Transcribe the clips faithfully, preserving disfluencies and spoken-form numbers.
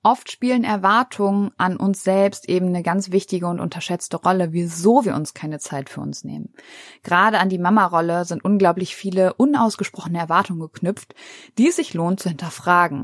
Oft spielen Erwartungen an uns selbst eben eine ganz wichtige und unterschätzte Rolle, wieso wir uns keine Zeit für uns nehmen. Gerade an die Mama-Rolle sind unglaublich viele unausgesprochene Erwartungen geknüpft, die es sich lohnt zu hinterfragen.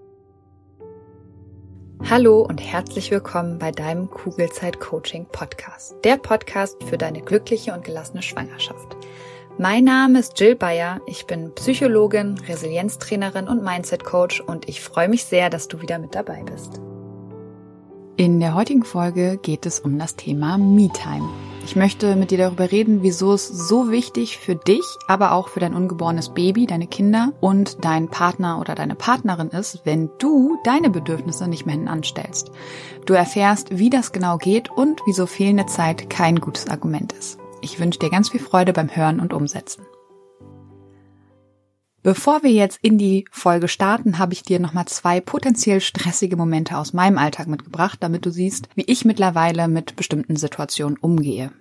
Hallo und herzlich willkommen bei deinem Kugelzeit-Coaching-Podcast, der Podcast für deine glückliche und gelassene Schwangerschaft. Mein Name ist Jill Bayer, ich bin Psychologin, Resilienztrainerin und Mindset-Coach und ich freue mich sehr, dass du wieder mit dabei bist. In der heutigen Folge geht es um das Thema Me-Time. Ich möchte mit dir darüber reden, wieso es so wichtig für dich, aber auch für dein ungeborenes Baby, deine Kinder und dein Partner oder deine Partnerin ist, wenn du deine Bedürfnisse nicht mehr hinten anstellst. Du erfährst, wie das genau geht und wieso fehlende Zeit kein gutes Argument ist. Ich wünsche dir ganz viel Freude beim Hören und Umsetzen. Bevor wir jetzt in die Folge starten, habe ich dir nochmal zwei potenziell stressige Momente aus meinem Alltag mitgebracht, damit du siehst, wie ich mittlerweile mit bestimmten Situationen umgehe.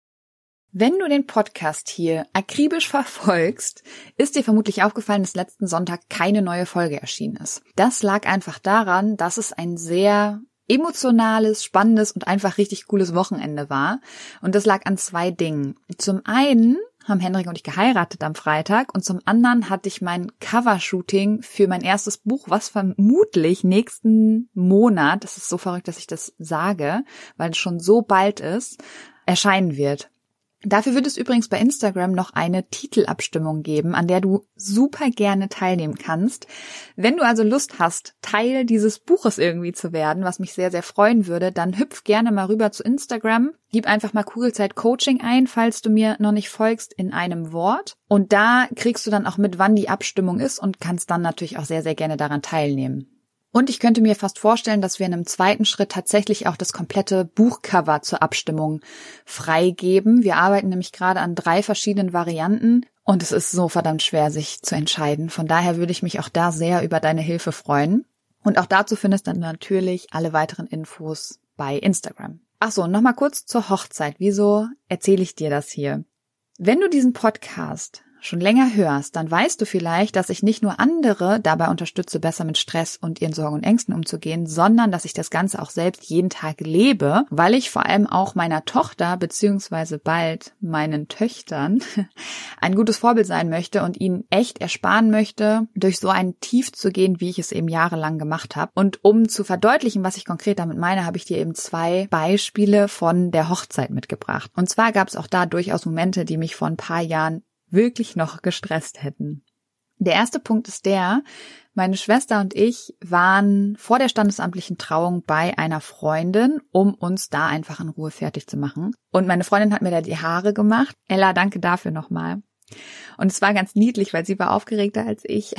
Wenn du den Podcast hier akribisch verfolgst, ist dir vermutlich aufgefallen, dass letzten Sonntag keine neue Folge erschienen ist. Das lag einfach daran, dass es ein sehr emotionales, spannendes und einfach richtig cooles Wochenende war. Und das lag an zwei Dingen. Zum einen haben Henrik und ich geheiratet am Freitag und zum anderen hatte ich mein Covershooting für mein erstes Buch, was vermutlich nächsten Monat, das ist so verrückt, dass ich das sage, weil es schon so bald ist, erscheinen wird. Dafür wird es übrigens bei Instagram noch eine Titelabstimmung geben, an der du super gerne teilnehmen kannst. Wenn du also Lust hast, Teil dieses Buches irgendwie zu werden, was mich sehr, sehr freuen würde, dann hüpf gerne mal rüber zu Instagram. Gib einfach mal Kugelzeit Coaching ein, falls du mir noch nicht folgst, in einem Wort. Und da kriegst du dann auch mit, wann die Abstimmung ist und kannst dann natürlich auch sehr, sehr gerne daran teilnehmen. Und ich könnte mir fast vorstellen, dass wir in einem zweiten Schritt tatsächlich auch das komplette Buchcover zur Abstimmung freigeben. Wir arbeiten nämlich gerade an drei verschiedenen Varianten und es ist so verdammt schwer, sich zu entscheiden. Von daher würde ich mich auch da sehr über deine Hilfe freuen. Und auch dazu findest du dann natürlich alle weiteren Infos bei Instagram. Ach so, nochmal kurz zur Hochzeit. Wieso erzähle ich dir das hier? Wenn du diesen Podcast schon länger hörst, dann weißt du vielleicht, dass ich nicht nur andere dabei unterstütze, besser mit Stress und ihren Sorgen und Ängsten umzugehen, sondern dass ich das Ganze auch selbst jeden Tag lebe, weil ich vor allem auch meiner Tochter beziehungsweise bald meinen Töchtern ein gutes Vorbild sein möchte und ihnen echt ersparen möchte, durch so ein Tief zu gehen, wie ich es eben jahrelang gemacht habe. Und um zu verdeutlichen, was ich konkret damit meine, habe ich dir eben zwei Beispiele von der Hochzeit mitgebracht. Und zwar gab es auch da durchaus Momente, die mich vor ein paar Jahren wirklich noch gestresst hätten. Der erste Punkt ist der, meine Schwester und ich waren vor der standesamtlichen Trauung bei einer Freundin, um uns da einfach in Ruhe fertig zu machen. Und meine Freundin hat mir da die Haare gemacht. Ella, danke dafür nochmal. Und es war ganz niedlich, weil sie war aufgeregter als ich.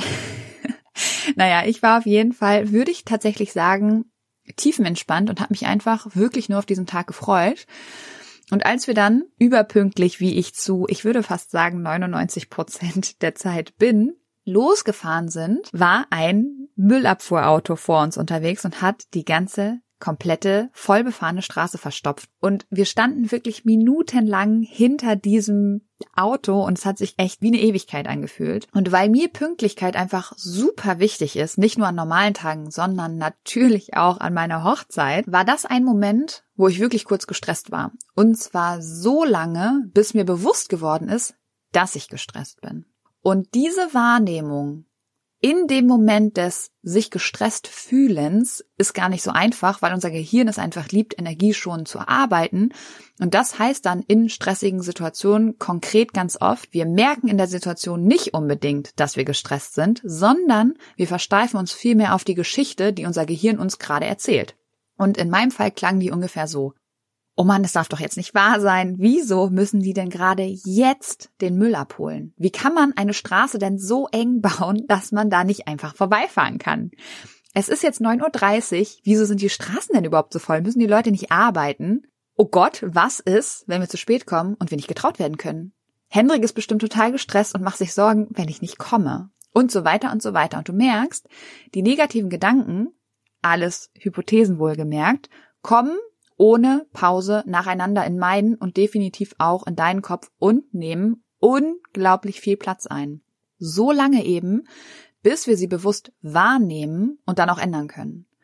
Naja, ich war auf jeden Fall, würde ich tatsächlich sagen, tiefenentspannt und habe mich einfach wirklich nur auf diesen Tag gefreut. Und als wir dann überpünktlich, wie ich zu, ich würde fast sagen neunundneunzig Prozent der Zeit bin, losgefahren sind, war ein Müllabfuhrauto vor uns unterwegs und hat die ganze komplette, vollbefahrene Straße verstopft. Und wir standen wirklich minutenlang hinter diesem Auto und es hat sich echt wie eine Ewigkeit angefühlt. Und weil mir Pünktlichkeit einfach super wichtig ist, nicht nur an normalen Tagen, sondern natürlich auch an meiner Hochzeit, war das ein Moment, wo ich wirklich kurz gestresst war. Und zwar so lange, bis mir bewusst geworden ist, dass ich gestresst bin. Und diese Wahrnehmung in dem Moment des sich gestresst Fühlens ist gar nicht so einfach, weil unser Gehirn es einfach liebt, energieschonend zu arbeiten. Und das heißt dann in stressigen Situationen konkret ganz oft, wir merken in der Situation nicht unbedingt, dass wir gestresst sind, sondern wir versteifen uns vielmehr auf die Geschichte, die unser Gehirn uns gerade erzählt. Und in meinem Fall klang die ungefähr so: Oh Mann, das darf doch jetzt nicht wahr sein. Wieso müssen die denn gerade jetzt den Müll abholen? Wie kann man eine Straße denn so eng bauen, dass man da nicht einfach vorbeifahren kann? Es ist jetzt neun Uhr dreißig. Wieso sind die Straßen denn überhaupt so voll? Müssen die Leute nicht arbeiten? Oh Gott, was ist, wenn wir zu spät kommen und wir nicht getraut werden können? Hendrik ist bestimmt total gestresst und macht sich Sorgen, wenn ich nicht komme. Und so weiter und so weiter. Und du merkst, die negativen Gedanken, alles Hypothesen wohlgemerkt, kommen ohne Pause nacheinander in meinen und definitiv auch in deinen Kopf und nehmen unglaublich viel Platz ein. So lange eben, bis wir sie bewusst wahrnehmen und dann auch ändern können.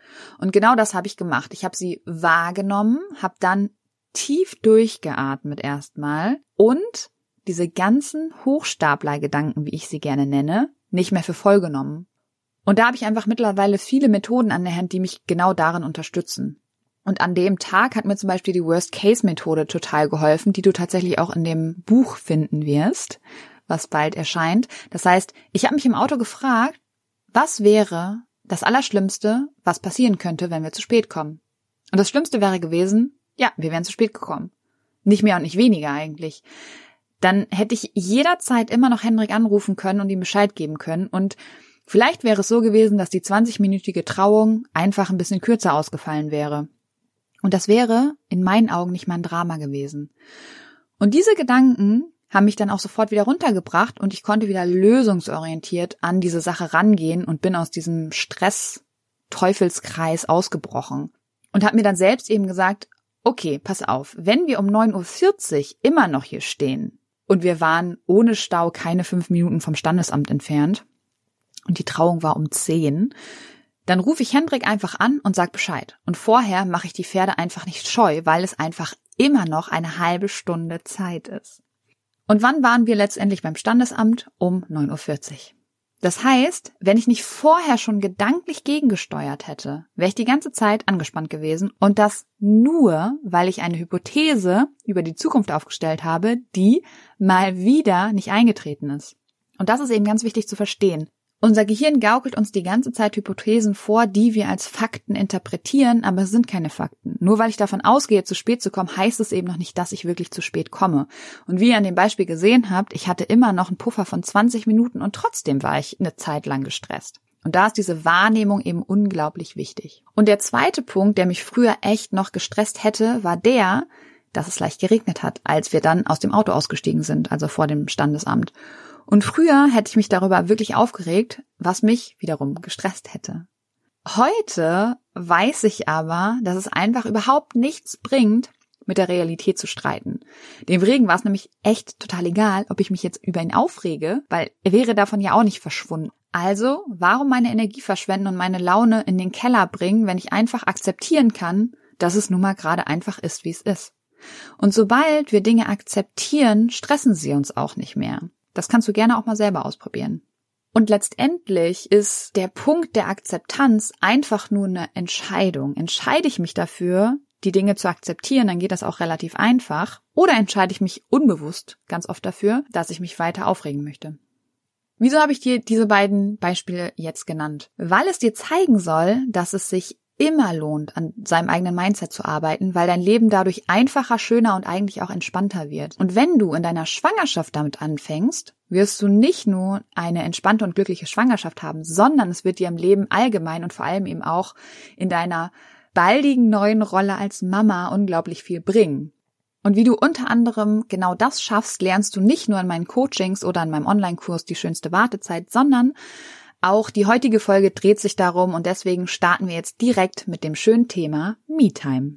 Und genau das habe ich gemacht. Ich habe sie wahrgenommen, habe dann tief durchgeatmet erstmal und diese ganzen Hochstaplergedanken, wie ich sie gerne nenne, nicht mehr für voll genommen. Und da habe ich einfach mittlerweile viele Methoden an der Hand, die mich genau darin unterstützen. Und an dem Tag hat mir zum Beispiel die Worst-Case-Methode total geholfen, die du tatsächlich auch in dem Buch finden wirst, was bald erscheint. Das heißt, ich habe mich im Auto gefragt, was wäre das Allerschlimmste, was passieren könnte, wenn wir zu spät kommen? Und das Schlimmste wäre gewesen, ja, wir wären zu spät gekommen. Nicht mehr und nicht weniger eigentlich. Dann hätte ich jederzeit immer noch Hendrik anrufen können und ihm Bescheid geben können. Und vielleicht wäre es so gewesen, dass die zwanzigminütige Trauung einfach ein bisschen kürzer ausgefallen wäre. Und das wäre in meinen Augen nicht mal ein Drama gewesen. Und diese Gedanken haben mich dann auch sofort wieder runtergebracht und ich konnte wieder lösungsorientiert an diese Sache rangehen und bin aus diesem Stress-Teufelskreis ausgebrochen. Und habe mir dann selbst eben gesagt, okay, pass auf, wenn wir um neun Uhr vierzig immer noch hier stehen und wir waren ohne Stau keine fünf Minuten vom Standesamt entfernt und die Trauung war um zehn, dann rufe ich Hendrik einfach an und sag Bescheid. Und vorher mache ich die Pferde einfach nicht scheu, weil es einfach immer noch eine halbe Stunde Zeit ist. Und wann waren wir letztendlich beim Standesamt? Um neun Uhr vierzig. Das heißt, wenn ich nicht vorher schon gedanklich gegengesteuert hätte, wäre ich die ganze Zeit angespannt gewesen und das nur, weil ich eine Hypothese über die Zukunft aufgestellt habe, die mal wieder nicht eingetreten ist. Und das ist eben ganz wichtig zu verstehen. Unser Gehirn gaukelt uns die ganze Zeit Hypothesen vor, die wir als Fakten interpretieren, aber es sind keine Fakten. Nur weil ich davon ausgehe, zu spät zu kommen, heißt es eben noch nicht, dass ich wirklich zu spät komme. Und wie ihr an dem Beispiel gesehen habt, ich hatte immer noch einen Puffer von zwanzig Minuten und trotzdem war ich eine Zeit lang gestresst. Und da ist diese Wahrnehmung eben unglaublich wichtig. Und der zweite Punkt, der mich früher echt noch gestresst hätte, war der, dass es leicht geregnet hat, als wir dann aus dem Auto ausgestiegen sind, also vor dem Standesamt. Und früher hätte ich mich darüber wirklich aufgeregt, was mich wiederum gestresst hätte. Heute weiß ich aber, dass es einfach überhaupt nichts bringt, mit der Realität zu streiten. Dem Regen war es nämlich echt total egal, ob ich mich jetzt über ihn aufrege, weil er wäre davon ja auch nicht verschwunden. Also, warum meine Energie verschwenden und meine Laune in den Keller bringen, wenn ich einfach akzeptieren kann, dass es nun mal gerade einfach ist, wie es ist. Und sobald wir Dinge akzeptieren, stressen sie uns auch nicht mehr. Das kannst du gerne auch mal selber ausprobieren. Und letztendlich ist der Punkt der Akzeptanz einfach nur eine Entscheidung. Entscheide ich mich dafür, die Dinge zu akzeptieren, dann geht das auch relativ einfach. Oder entscheide ich mich unbewusst ganz oft dafür, dass ich mich weiter aufregen möchte. Wieso habe ich dir diese beiden Beispiele jetzt genannt? Weil es dir zeigen soll, dass es sich immer lohnt, an seinem eigenen Mindset zu arbeiten, weil dein Leben dadurch einfacher, schöner und eigentlich auch entspannter wird. Und wenn du in deiner Schwangerschaft damit anfängst, wirst du nicht nur eine entspannte und glückliche Schwangerschaft haben, sondern es wird dir im Leben allgemein und vor allem eben auch in deiner baldigen neuen Rolle als Mama unglaublich viel bringen. Und wie du unter anderem genau das schaffst, lernst du nicht nur in meinen Coachings oder in meinem Online-Kurs Die schönste Wartezeit, sondern auch die heutige Folge dreht sich darum und deswegen starten wir jetzt direkt mit dem schönen Thema Me-Time.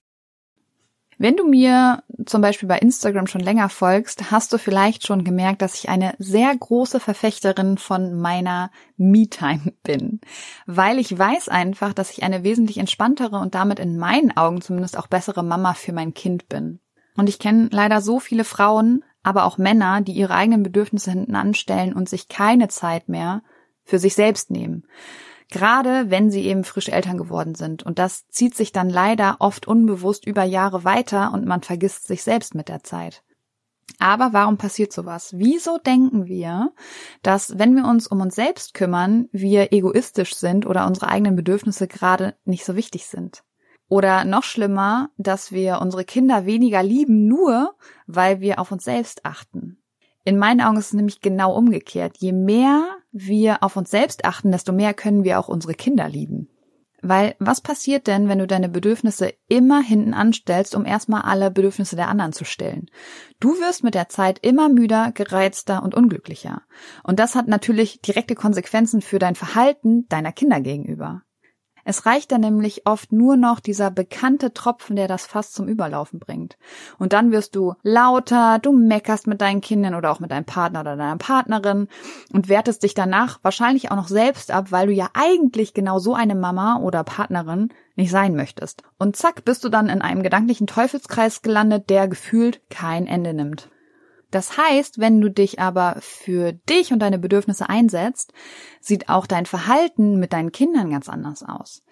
Wenn du mir zum Beispiel bei Instagram schon länger folgst, hast du vielleicht schon gemerkt, dass ich eine sehr große Verfechterin von meiner Me-Time bin, weil ich weiß einfach, dass ich eine wesentlich entspanntere und damit in meinen Augen zumindest auch bessere Mama für mein Kind bin. Und ich kenne leider so viele Frauen, aber auch Männer, die ihre eigenen Bedürfnisse hinten anstellen und sich keine Zeit mehr für sich selbst nehmen. Gerade wenn sie eben frisch Eltern geworden sind. Und das zieht sich dann leider oft unbewusst über Jahre weiter und man vergisst sich selbst mit der Zeit. Aber warum passiert sowas? Wieso denken wir, dass wenn wir uns um uns selbst kümmern, wir egoistisch sind oder unsere eigenen Bedürfnisse gerade nicht so wichtig sind? Oder noch schlimmer, dass wir unsere Kinder weniger lieben, nur weil wir auf uns selbst achten. In meinen Augen ist es nämlich genau umgekehrt. Je mehr wir auf uns selbst achten, desto mehr können wir auch unsere Kinder lieben. Weil was passiert denn, wenn du deine Bedürfnisse immer hinten anstellst, um erstmal alle Bedürfnisse der anderen zu stillen? Du wirst mit der Zeit immer müder, gereizter und unglücklicher. Und das hat natürlich direkte Konsequenzen für dein Verhalten deiner Kinder gegenüber. Es reicht dann nämlich oft nur noch dieser bekannte Tropfen, der das Fass zum Überlaufen bringt. Und dann wirst du lauter, du meckerst mit deinen Kindern oder auch mit deinem Partner oder deiner Partnerin und wertest dich danach wahrscheinlich auch noch selbst ab, weil du ja eigentlich genau so eine Mama oder Partnerin nicht sein möchtest. Und zack, bist du dann in einem gedanklichen Teufelskreis gelandet, der gefühlt kein Ende nimmt. Das heißt, wenn du dich aber für dich und deine Bedürfnisse einsetzt, sieht auch dein Verhalten mit deinen Kindern ganz anders aus.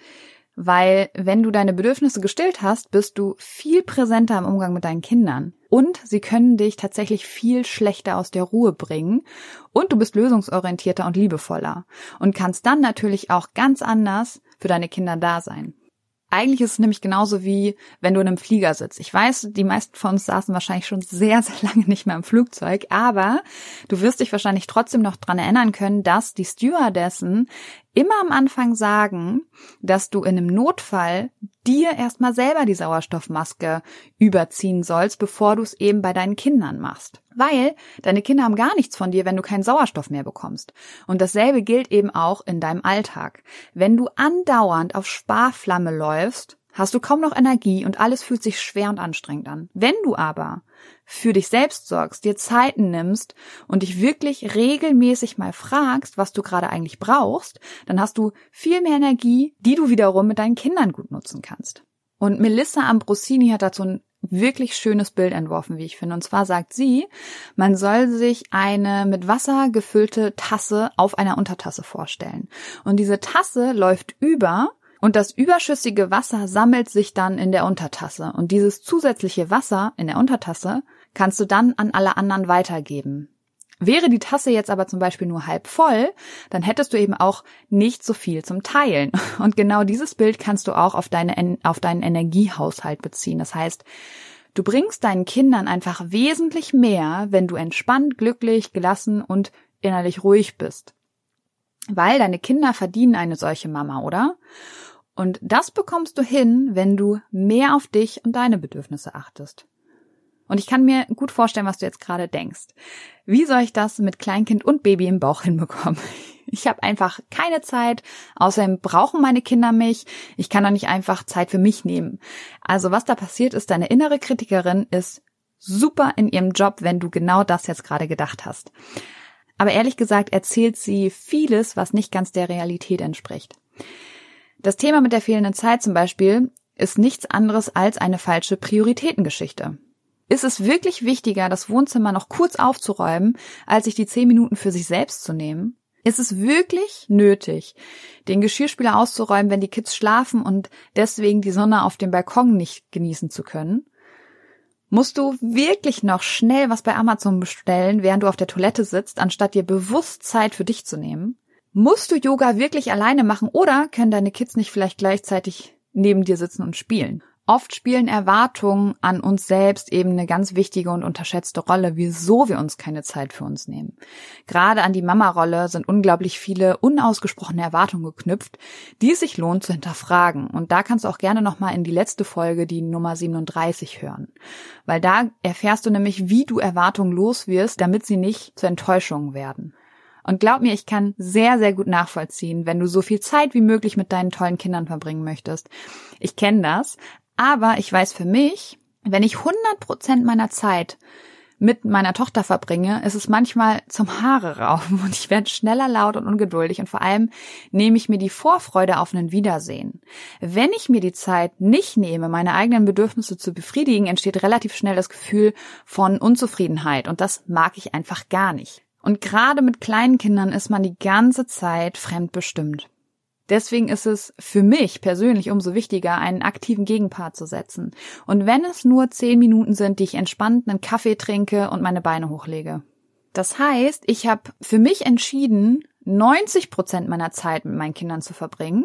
Weil wenn du deine Bedürfnisse gestillt hast, bist du viel präsenter im Umgang mit deinen Kindern. Und sie können dich tatsächlich viel schlechter aus der Ruhe bringen. Und du bist lösungsorientierter und liebevoller. Und kannst dann natürlich auch ganz anders für deine Kinder da sein. Eigentlich ist es nämlich genauso wie, wenn du in einem Flieger sitzt. Ich weiß, die meisten von uns saßen wahrscheinlich schon sehr, sehr lange nicht mehr im Flugzeug, aber du wirst dich wahrscheinlich trotzdem noch dran erinnern können, dass die Stewardessen immer am Anfang sagen, dass du in einem Notfall dir erstmal selber die Sauerstoffmaske überziehen sollst, bevor du es eben bei deinen Kindern machst. Weil deine Kinder haben gar nichts von dir, wenn du keinen Sauerstoff mehr bekommst. Und dasselbe gilt eben auch in deinem Alltag. Wenn du andauernd auf Sparflamme läufst, hast du kaum noch Energie und alles fühlt sich schwer und anstrengend an. Wenn du aber für dich selbst sorgst, dir Zeiten nimmst und dich wirklich regelmäßig mal fragst, was du gerade eigentlich brauchst, dann hast du viel mehr Energie, die du wiederum mit deinen Kindern gut nutzen kannst. Und Melissa Ambrosini hat dazu ein wirklich schönes Bild entworfen, wie ich finde. Und zwar sagt sie, man soll sich eine mit Wasser gefüllte Tasse auf einer Untertasse vorstellen. Und diese Tasse läuft über und das überschüssige Wasser sammelt sich dann in der Untertasse. Und dieses zusätzliche Wasser in der Untertasse kannst du dann an alle anderen weitergeben. Wäre die Tasse jetzt aber zum Beispiel nur halb voll, dann hättest du eben auch nicht so viel zum Teilen. Und genau dieses Bild kannst du auch auf deine, auf deinen Energiehaushalt beziehen. Das heißt, du bringst deinen Kindern einfach wesentlich mehr, wenn du entspannt, glücklich, gelassen und innerlich ruhig bist. Weil deine Kinder verdienen eine solche Mama, oder? Und das bekommst du hin, wenn du mehr auf dich und deine Bedürfnisse achtest. Und ich kann mir gut vorstellen, was du jetzt gerade denkst. Wie soll ich das mit Kleinkind und Baby im Bauch hinbekommen? Ich habe einfach keine Zeit, außerdem brauchen meine Kinder mich. Ich kann doch nicht einfach Zeit für mich nehmen. Also was da passiert ist, deine innere Kritikerin ist super in ihrem Job, wenn du genau das jetzt gerade gedacht hast. Aber ehrlich gesagt erzählt sie vieles, was nicht ganz der Realität entspricht. Das Thema mit der fehlenden Zeit zum Beispiel ist nichts anderes als eine falsche Prioritätengeschichte. Ist es wirklich wichtiger, das Wohnzimmer noch kurz aufzuräumen, als sich die zehn Minuten für sich selbst zu nehmen? Ist es wirklich nötig, den Geschirrspüler auszuräumen, wenn die Kids schlafen und deswegen die Sonne auf dem Balkon nicht genießen zu können? Musst du wirklich noch schnell was bei Amazon bestellen, während du auf der Toilette sitzt, anstatt dir bewusst Zeit für dich zu nehmen? Musst du Yoga wirklich alleine machen oder können deine Kids nicht vielleicht gleichzeitig neben dir sitzen und spielen? Oft spielen Erwartungen an uns selbst eben eine ganz wichtige und unterschätzte Rolle, wieso wir uns keine Zeit für uns nehmen. Gerade an die Mama-Rolle sind unglaublich viele unausgesprochene Erwartungen geknüpft, die es sich lohnt zu hinterfragen. Und da kannst du auch gerne nochmal in die letzte Folge, die Nummer siebenunddreißig, hören. Weil da erfährst du nämlich, wie du Erwartungen los wirst, damit sie nicht zu Enttäuschungen werden. Und glaub mir, ich kann sehr, sehr gut nachvollziehen, wenn du so viel Zeit wie möglich mit deinen tollen Kindern verbringen möchtest. Ich kenne das. Aber ich weiß für mich, wenn ich hundert Prozent meiner Zeit mit meiner Tochter verbringe, ist es manchmal zum Haare raufen und ich werde schneller laut und ungeduldig und vor allem nehme ich mir die Vorfreude auf ein Wiedersehen. Wenn ich mir die Zeit nicht nehme, meine eigenen Bedürfnisse zu befriedigen, entsteht relativ schnell das Gefühl von Unzufriedenheit und das mag ich einfach gar nicht. Und gerade mit kleinen Kindern ist man die ganze Zeit fremdbestimmt. Deswegen ist es für mich persönlich umso wichtiger, einen aktiven Gegenpart zu setzen. Und wenn es nur zehn Minuten sind, die ich entspannt einen Kaffee trinke und meine Beine hochlege. Das heißt, ich habe für mich entschieden, neunzig Prozent meiner Zeit mit meinen Kindern zu verbringen.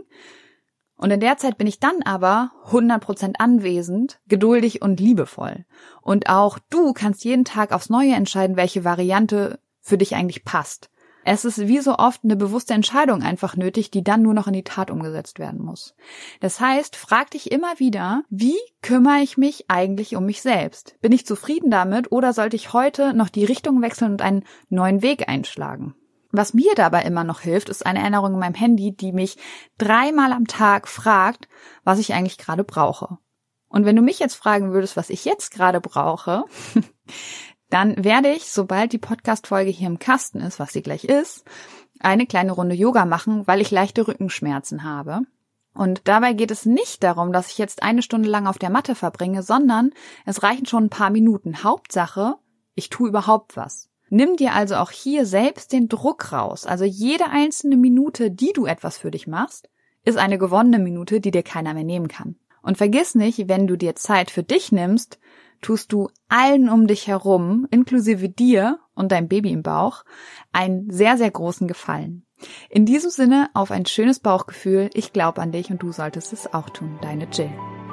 Und in der Zeit bin ich dann aber hundert Prozent anwesend, geduldig und liebevoll. Und auch du kannst jeden Tag aufs Neue entscheiden, welche Variante für dich eigentlich passt. Es ist wie so oft eine bewusste Entscheidung einfach nötig, die dann nur noch in die Tat umgesetzt werden muss. Das heißt, frag dich immer wieder, wie kümmere ich mich eigentlich um mich selbst? Bin ich zufrieden damit oder sollte ich heute noch die Richtung wechseln und einen neuen Weg einschlagen? Was mir dabei immer noch hilft, ist eine Erinnerung in meinem Handy, die mich dreimal am Tag fragt, was ich eigentlich gerade brauche. Und wenn du mich jetzt fragen würdest, was ich jetzt gerade brauche, dann werde ich, sobald die Podcast-Folge hier im Kasten ist, was sie gleich ist, eine kleine Runde Yoga machen, weil ich leichte Rückenschmerzen habe. Und dabei geht es nicht darum, dass ich jetzt eine Stunde lang auf der Matte verbringe, sondern es reichen schon ein paar Minuten. Hauptsache, ich tue überhaupt was. Nimm dir also auch hier selbst den Druck raus. Also jede einzelne Minute, die du etwas für dich machst, ist eine gewonnene Minute, die dir keiner mehr nehmen kann. Und vergiss nicht, wenn du dir Zeit für dich nimmst, tust du allen um dich herum, inklusive dir und deinem Baby im Bauch, einen sehr, sehr großen Gefallen. In diesem Sinne auf ein schönes Bauchgefühl. Ich glaube an dich und du solltest es auch tun. Deine Jill.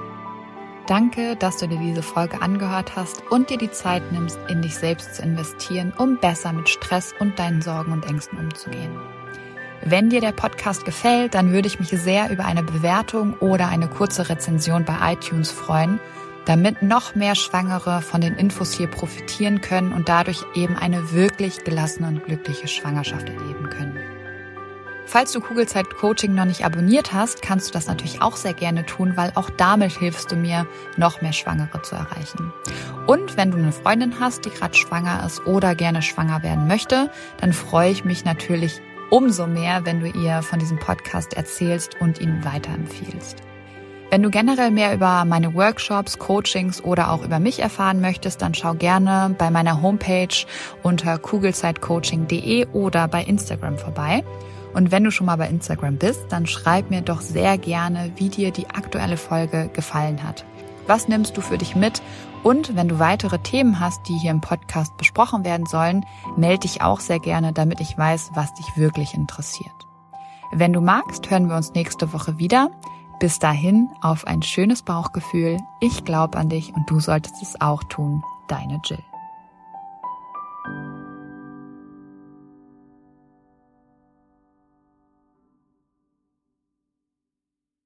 Danke, dass du dir diese Folge angehört hast und dir die Zeit nimmst, in dich selbst zu investieren, um besser mit Stress und deinen Sorgen und Ängsten umzugehen. Wenn dir der Podcast gefällt, dann würde ich mich sehr über eine Bewertung oder eine kurze Rezension bei iTunes freuen, damit noch mehr Schwangere von den Infos hier profitieren können und dadurch eben eine wirklich gelassene und glückliche Schwangerschaft erleben können. Falls du Kugelzeit Coaching noch nicht abonniert hast, kannst du das natürlich auch sehr gerne tun, weil auch damit hilfst du mir, noch mehr Schwangere zu erreichen. Und wenn du eine Freundin hast, die gerade schwanger ist oder gerne schwanger werden möchte, dann freue ich mich natürlich umso mehr, wenn du ihr von diesem Podcast erzählst und ihn weiterempfiehlst. Wenn du generell mehr über meine Workshops, Coachings oder auch über mich erfahren möchtest, dann schau gerne bei meiner Homepage unter kugelzeitcoaching punkt de oder bei Instagram vorbei. Und wenn du schon mal bei Instagram bist, dann schreib mir doch sehr gerne, wie dir die aktuelle Folge gefallen hat. Was nimmst du für dich mit? Und wenn du weitere Themen hast, die hier im Podcast besprochen werden sollen, melde dich auch sehr gerne, damit ich weiß, was dich wirklich interessiert. Wenn du magst, hören wir uns nächste Woche wieder. Bis dahin auf ein schönes Bauchgefühl. Ich glaube an dich und du solltest es auch tun. Deine Jill.